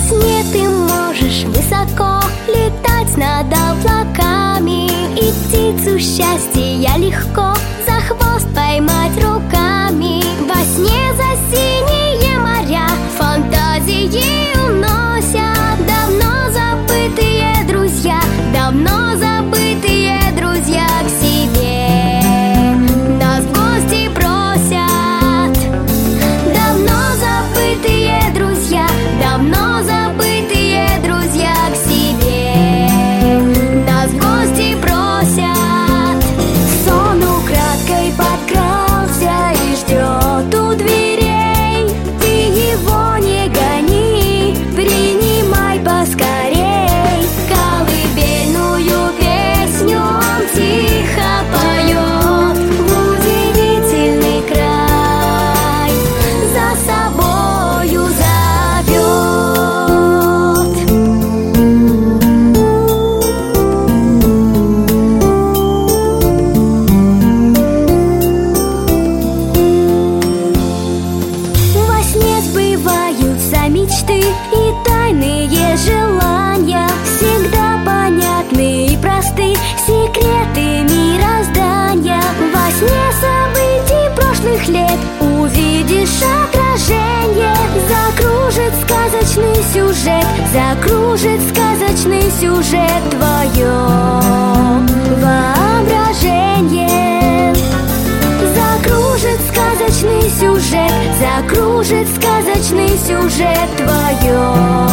сне ты можешь высоко летать над облаками, и птицу счастья легко за хвост поймать руками. Во сне за синие моря фантазии уносят давно забытые друзья, давно забытые друзья к себе. Нас в гости просят давно забытые друзья, давно забытые друзья к себе. Нас в гости просят. Сон украдкой подкрался и ждет у дверей. Ты его не гони, принимай поскорей. Колыбельную песню он тихо поет в удивительный край, за собою зовет. Во сне сбываются мечты и тайные желания, всегда понятны и просты секреты мироздания. Во сне событий прошлых лет увидишь отражение, закружит сказочный сюжет, закружит сказочный сюжет твое воображение. Закружит сказочный сюжет, закружит сказочный сюжет твое